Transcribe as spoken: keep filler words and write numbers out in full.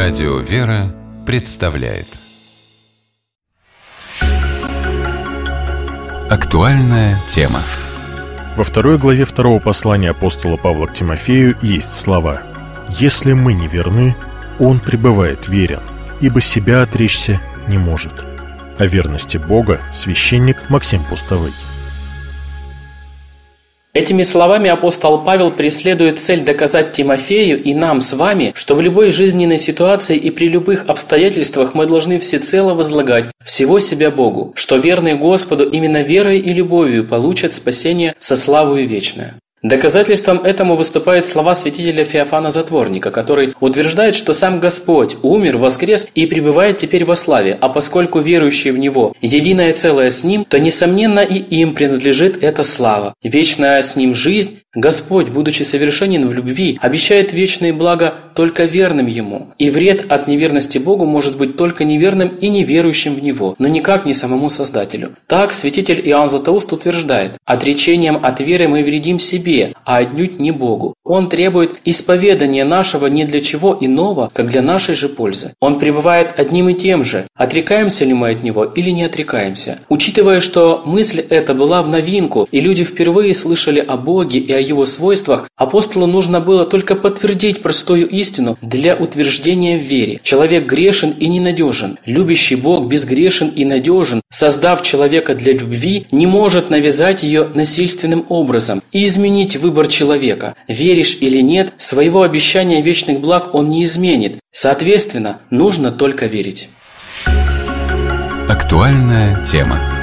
Радио «Вера» представляет актуальная тема. Во второй главе второго послания апостола Павла к Тимофею есть слова: «Если мы не верны, он пребывает верен, ибо себя отречься не может». О верности Бога священник Максим Пустовой. Этими словами апостол Павел преследует цель доказать Тимофею и нам с вами, что в любой жизненной ситуации и при любых обстоятельствах мы должны всецело возлагать всего себя Богу, что верные Господу именно верой и любовью получат спасение со славою вечное. Доказательством этому выступают слова святителя Феофана Затворника, который утверждает, что сам Господь умер, воскрес и пребывает теперь во славе, а поскольку верующие в Него единое целое с Ним, то, несомненно, и им принадлежит эта слава. Вечная с Ним жизнь Господь, будучи совершенен в любви, обещает вечные блага только верным Ему. И вред от неверности Богу может быть только неверным и неверующим в Него, но никак не самому Создателю. Так святитель Иоанн Златоуст утверждает: «Отречением от веры мы вредим себе, а отнюдь не Богу. Он требует исповедания нашего не для чего иного, как для нашей же пользы. Он пребывает одним и тем же, отрекаемся ли мы от Него или не отрекаемся». Учитывая, что мысль эта была в новинку, и люди впервые слышали о Боге и о Его свойствах, апостолу нужно было только подтвердить простую истину для утверждения в вере. Человек грешен и ненадежен. Любящий Бог безгрешен и надежен. Создав человека для любви, не может навязать ее насильственным образом и изменить выбор человека. Веришь или нет, своего обещания вечных благ он не изменит. Соответственно, нужно только верить. Актуальная тема.